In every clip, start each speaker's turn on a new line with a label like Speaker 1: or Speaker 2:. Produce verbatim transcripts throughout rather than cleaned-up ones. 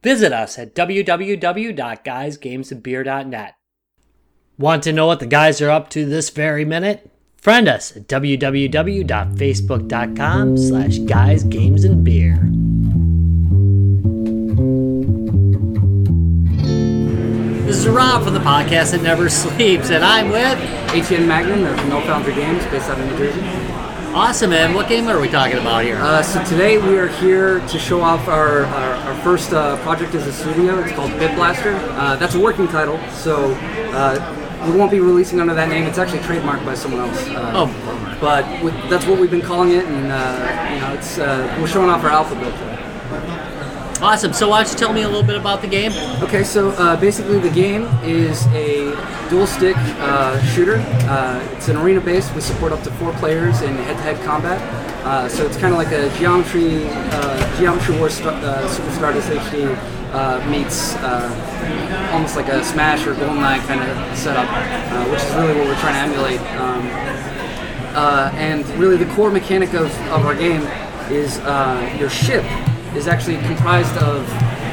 Speaker 1: Visit us at w w w dot guys games and beer dot net. Want to know what the guys are up to this very minute? Friend us at w w w dot facebook dot com slash guys games and beer. This is Rob from the podcast that never sleeps, and I'm with
Speaker 2: A T N Magnum of No Foundry Games, based out of New Jersey.
Speaker 1: Awesome, man. What game are we talking about here?
Speaker 2: Uh, so today we are here to show off our, our, our first uh, project as a studio. It's called Bit Blaster. Uh, that's a working title, so uh, we won't be releasing under that name. It's actually trademarked by someone else. Uh,
Speaker 1: oh,
Speaker 2: but with, that's what we've been calling it, and uh, you know, it's uh, we're showing off our alphabet today.
Speaker 1: Awesome. So why don't you tell me a little bit about the game?
Speaker 2: Okay, so uh, basically the game is a dual-stick uh, shooter. Uh, it's an arena-based. We support up to four players in head-to-head combat. Uh, so it's kind of like a Geometry uh, Geometry Wars Star, uh, Super Stardust H D uh, meets uh, almost like a Smash or GoldenEye kind of setup, uh, which is really what we're trying to emulate. Um, uh, and really the core mechanic of, of our game is uh, your ship is actually comprised of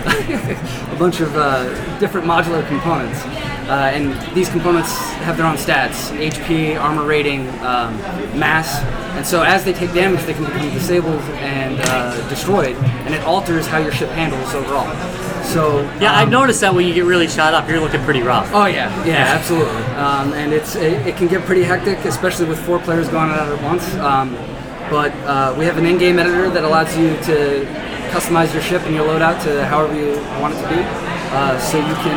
Speaker 2: a bunch of uh, different modular components. Uh, and these components have their own stats, H P, armor rating, um, mass. And so as they take damage, they can become disabled and uh, destroyed, and it alters how your ship handles overall. So
Speaker 1: Yeah,
Speaker 2: um,
Speaker 1: I've noticed that when you get really shot up, you're looking pretty rough.
Speaker 2: Oh yeah, yeah, absolutely. Um, and it's it, it can get pretty hectic, especially with four players going at it at once. Um, but uh, we have an in-game editor that allows you to customize your ship and your loadout to however you want it to be. Uh, so you can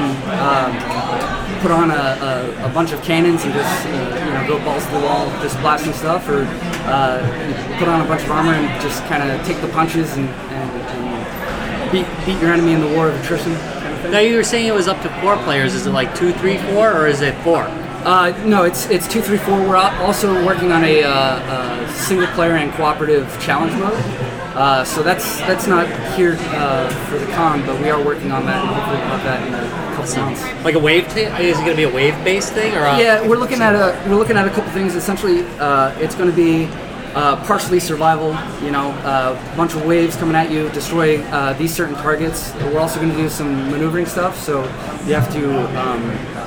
Speaker 2: um, put on a, a, a bunch of cannons and just uh, you know go balls to the wall, just blasting stuff, or uh, put on a bunch of armor and just kind of take the punches and, and, and beat beat your enemy in the war of attrition. Kind of thing.
Speaker 1: Now you were saying it was up to four players. Is it like two, three, four, or is it four?
Speaker 2: Uh, no, it's it's two, three, four. We're also working on a, uh, a single player and cooperative challenge mode. Uh, so that's that's not here uh, for the con, but we are working on that and hopefully we'll have that in a couple months.
Speaker 1: Like a wave? T- is it going to be a wave-based thing, or? A-
Speaker 2: yeah, we're looking at a we're looking at a couple things. Essentially, uh, it's going to be uh, partially survival. You know, uh, a bunch of waves coming at you, destroy uh, these certain targets. We're also going to do some maneuvering stuff, so you have to um,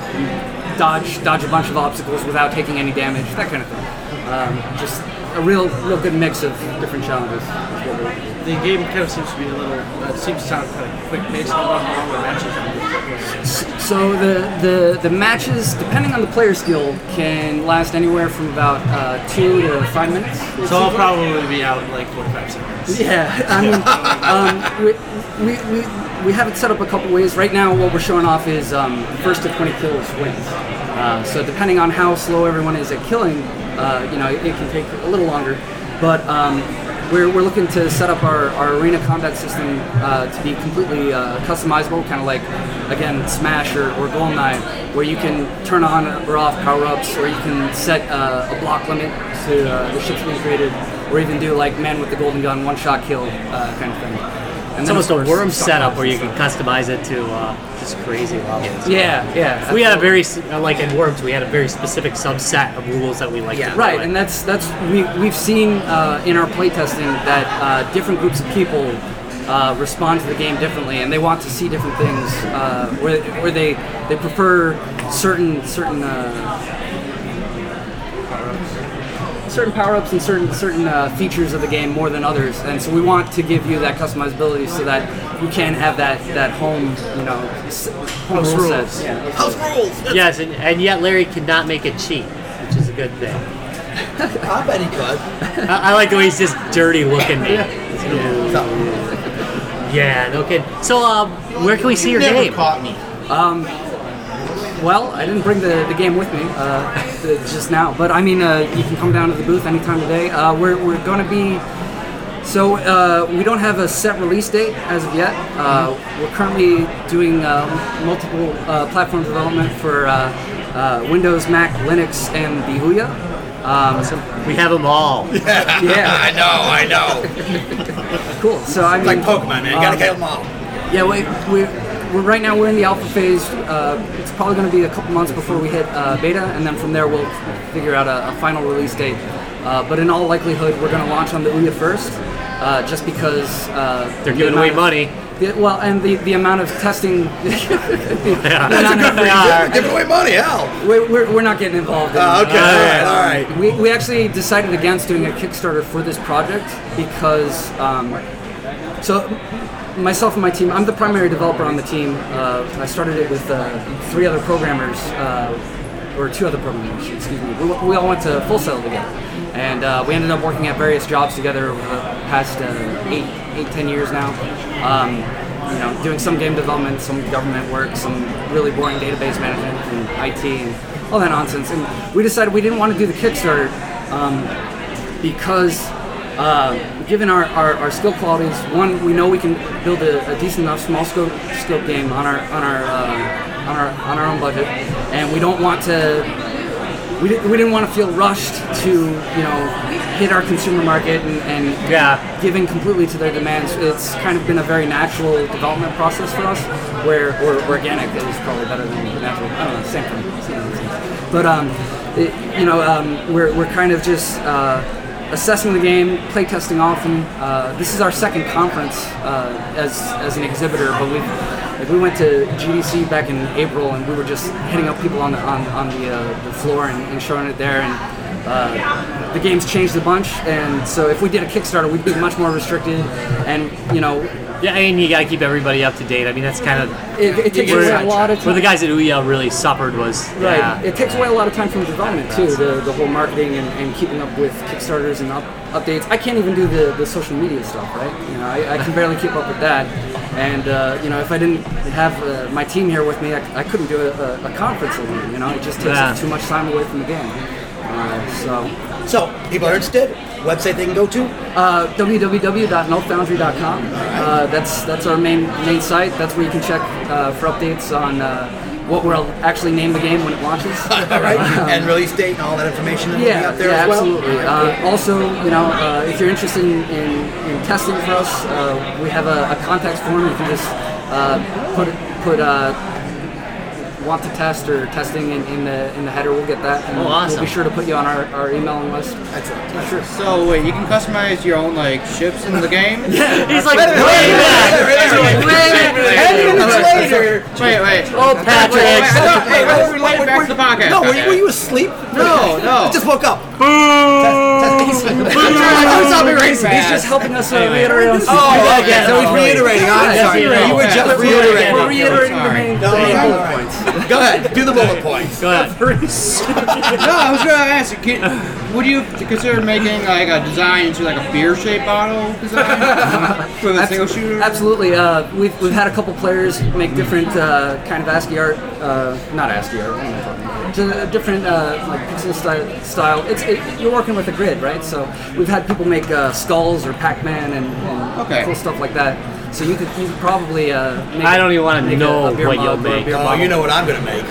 Speaker 2: dodge dodge a bunch of obstacles without taking any damage. That kind of thing. Um, just a real, real good mix of different challenges.
Speaker 3: The game kind of seems to be a little, uh, seems to sound kind of quick paced. How long the matches are?
Speaker 2: So the, the, the matches, depending on the player skill, can last anywhere from about uh, two to five minutes.
Speaker 3: So I'll probably be out in like forty-five seconds.
Speaker 2: Yeah, I mean, um, we, we, we, we have it set up a couple ways. Right now, what we're showing off is um, first to twenty kills wins. Uh, so depending on how slow everyone is at killing, uh, you know, it, it can take a little longer. But um, we're, we're looking to set up our, our arena combat system uh, to be completely uh, customizable, kind of like, again, Smash or, or GoldenEye, where you can turn on or off power-ups, or you can set uh, a block limit to uh, the ships being created, or even do like Man with the Golden Gun, one-shot kill uh, kind of thing. And
Speaker 1: it's
Speaker 2: then,
Speaker 1: almost
Speaker 2: of
Speaker 1: a
Speaker 2: course,
Speaker 1: worm setup where you can customize it to uh, just crazy levels.
Speaker 2: Yeah, yeah.
Speaker 1: We had a very, uh, like in Worms, we had a very specific subset of rules that we like
Speaker 2: Yeah,
Speaker 1: to
Speaker 2: right,
Speaker 1: play.
Speaker 2: and that's that's we we've seen uh, in our playtesting that uh, different groups of people uh, respond to the game differently, and they want to see different things uh, where where they they prefer certain certain. Uh, certain power-ups and certain certain uh, features of the game more than others, and so we want to give you that customizability so that you can have that that home, you know, s- home
Speaker 3: House
Speaker 2: rule
Speaker 3: rules.
Speaker 2: set. Yeah.
Speaker 4: House rules!
Speaker 1: Yes, and, and yet Larry cannot make it cheap, which is a good thing.
Speaker 4: I bet he could.
Speaker 1: I, I like the way he's just dirty looking me. Yeah, no kidding. So, um, where can we see your
Speaker 4: Never
Speaker 1: game?
Speaker 4: caught me.
Speaker 2: Um, well, I didn't bring the, the game with me uh, just now, but I mean, uh, you can come down to the booth anytime today. Uh, we're we're going to be, so uh, we don't have a set release date as of yet. Uh, we're currently doing uh, multiple uh, platform development for uh, uh, Windows, Mac, Linux, and the Ouya. Um,
Speaker 1: We have them all.
Speaker 2: yeah,
Speaker 4: I know, I know.
Speaker 2: cool. So I mean,
Speaker 4: Like Pokemon, man. You gotta
Speaker 2: um,
Speaker 4: kill them all.
Speaker 2: Yeah, we, we, we're right now we're in the alpha phase. Uh, it's probably going to be a couple months before we hit uh, beta, and then from there we'll figure out a, a final release date. Uh, but in all likelihood, we're going to launch on the Ouya first, uh, just because uh,
Speaker 1: They're
Speaker 2: the
Speaker 1: giving away
Speaker 2: amount of-
Speaker 1: money.
Speaker 2: The, well, and the, the amount of testing.
Speaker 1: Yeah.
Speaker 4: That's a good reason.
Speaker 1: Yeah.
Speaker 4: We're giving away money, hell.
Speaker 2: We're, we're, we're not getting involved in
Speaker 4: Oh, okay,
Speaker 2: uh,
Speaker 4: all right, all right.
Speaker 2: We, we actually decided against doing a Kickstarter for this project because, um, so myself and my team, I'm the primary developer on the team. Uh, I started it with uh, three other programmers, uh, or two other programmers, excuse me. We, we all went to Full Sail together. And uh, we ended up working at various jobs together over the past uh, eight, eight, ten years now. Um, you know, doing some game development, some government work, some really boring database management and I T and all that nonsense. And we decided we didn't want to do the Kickstarter um, because, uh, given our, our, our skill qualities, one, we know we can build a, a decent enough small scope scope game on our on our uh, on our on our own budget, and we don't want to. We didn't, we didn't want to feel rushed to, you know, hit our consumer market and, and
Speaker 1: Yeah.
Speaker 2: giving completely to their demands. It's kind of been a very natural development process for us, where or organic is probably better than natural. I don't know, same thing. Same thing. But um, it, you know, um, we're we're kind of just uh, assessing the game, play testing often. Uh, this is our second conference uh, as as an exhibitor, but we've. Like we went to G D C back in April, and we were just hitting up people on the on, on the, uh, the floor and, and showing it there. And uh, the game's changed a bunch, and so if we did a Kickstarter, we'd be much more restricted. And you know,
Speaker 1: Yeah, and you gotta keep everybody up to date. I mean, that's kind of
Speaker 2: it, it takes away a lot of time.
Speaker 1: where the guys at Ouya really suffered was
Speaker 2: Right.
Speaker 1: yeah.
Speaker 2: It takes away a lot of time from development too. The the whole marketing and, and keeping up with Kickstarters and up, updates. I can't even do the, the social media stuff, right? You know, I, I can barely keep up with that. And uh, you know, if I didn't have uh, my team here with me, I, I couldn't do a, a, a conference alone. You know, it just takes
Speaker 1: Yeah.
Speaker 2: too much time away from the game. Uh, so.
Speaker 4: So, people are interested, website they can go to?
Speaker 2: Uh, w w w dot null foundry dot com. Uh, that's that's our main main site. That's where you can check uh, for updates on uh, what we'll actually name the game when it launches.
Speaker 4: All right, and release date and all that information will be
Speaker 2: Yeah,
Speaker 4: up there
Speaker 2: yeah,
Speaker 4: as well?
Speaker 2: absolutely. Uh, also, you know, uh, if you're interested in, in, in testing for us, uh, we have a, a contact form. You can just uh, put put uh, want to test or testing in, in the in the header. We'll get that, and
Speaker 1: Oh, awesome.
Speaker 2: we'll be sure to put you on our, our emailing list.
Speaker 4: Excellent.
Speaker 2: Sure.
Speaker 5: So wait, you can customize your own like ships in the game?
Speaker 1: He's like,
Speaker 4: Wait a minute,
Speaker 1: way
Speaker 4: wait a
Speaker 1: back.
Speaker 4: minute, wait a minute,
Speaker 2: Ten minutes later.
Speaker 5: Wait, wait.
Speaker 1: Oh, Patrick.
Speaker 5: Wait, wait, I thought- hey, let's relate it back to the podcast.
Speaker 4: No, were,
Speaker 5: Okay.
Speaker 4: were you asleep?
Speaker 5: No, no.
Speaker 4: I just woke up.
Speaker 2: He's just helping us uh, reiterate on something.
Speaker 4: Oh, okay, so he's reiterating. I'm
Speaker 2: Yeah,
Speaker 4: sorry.
Speaker 2: yeah,
Speaker 4: You were
Speaker 5: yeah.
Speaker 4: just
Speaker 5: We're
Speaker 4: reiterating.
Speaker 2: We're reiterating the
Speaker 5: Sorry.
Speaker 2: main,
Speaker 4: No,
Speaker 2: the main
Speaker 4: no,
Speaker 2: bullet
Speaker 4: no.
Speaker 2: points.
Speaker 4: Go ahead, do the bullet points.
Speaker 1: Go ahead.
Speaker 5: No, I was gonna ask. Can, would you consider making like a design into like a beer shaped bottle design for the single shooter?
Speaker 2: Absolutely. Uh, we've, we've had a couple players make different uh, kind of ASCII art, uh, not ASCII art, what am I talking about? Just a different uh, like pixel style. style. It's it, you're working with a grid, right? So we've had people make uh, skulls or Pac-Man and, and
Speaker 5: Okay.
Speaker 2: cool stuff like that. So you could you could probably uh, make
Speaker 1: I don't even wanna
Speaker 2: make a-
Speaker 1: know
Speaker 2: a beer
Speaker 1: what
Speaker 2: mug
Speaker 1: you'll
Speaker 2: or a
Speaker 1: make.
Speaker 2: beer
Speaker 4: Oh,
Speaker 2: bottle.
Speaker 4: you know what I'm going to make.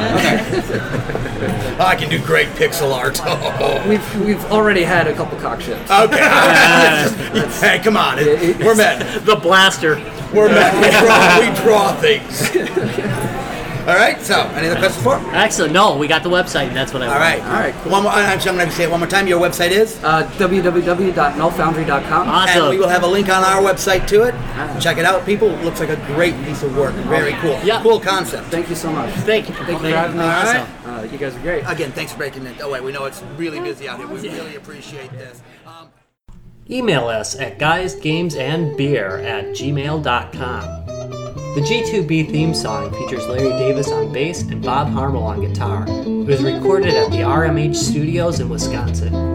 Speaker 4: I can do great pixel art. Oh.
Speaker 2: We've we've already had a couple cock ships.
Speaker 4: Okay. Hey, come on.
Speaker 2: it-
Speaker 4: We're men.
Speaker 1: The blaster.
Speaker 4: We're men. We draw, we draw things. All right, so any other questions for him?
Speaker 1: Excellent. No, we got the website. That's what I
Speaker 4: All
Speaker 1: want.
Speaker 4: right.
Speaker 2: All right, cool.
Speaker 4: One more, I'm going to say it one more time. Your website is?
Speaker 2: Uh, w w w dot null foundry dot com.
Speaker 1: Awesome.
Speaker 4: And we will have a link on our website to it. Check it out, people. Looks like a great piece of work. Very cool.
Speaker 1: Yeah.
Speaker 4: Cool concept.
Speaker 2: Thank you so much.
Speaker 1: Thank you.
Speaker 2: Thank you for having me.
Speaker 4: All right.
Speaker 2: Awesome. Uh, you guys are great.
Speaker 4: Again, thanks for breaking it. Oh, wait, we know it's really busy out here. We really appreciate this. Um,
Speaker 1: Email us at guysgamesandbeer at gmail dot com. The G two B theme song features Larry Davis on bass and Bob Harmel on guitar. It was recorded at the R M H Studios in Wisconsin.